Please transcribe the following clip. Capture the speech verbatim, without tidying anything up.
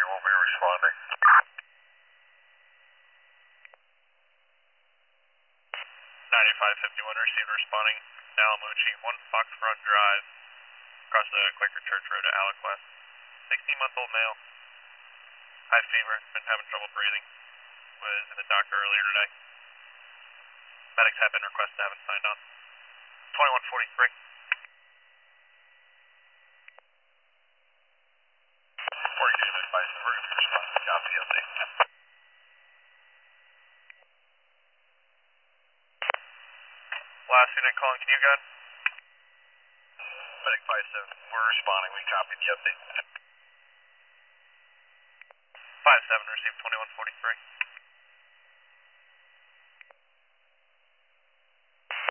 will be responding. ninety-five fifty-one received responding. Alamucci, one Foxfront Drive, across the Quaker Church Road to Aliquest. sixteen-month-old male. High fever, been having trouble breathing. Was in the doctor earlier today. Medics have been requested, haven't signed on. twenty-one forty-three. forty-two advice, we're going to be responding. Copy, update. Last unit calling, can you go? Medic five seven, we're responding. We copied the update. five seven, received twenty-one forty-three.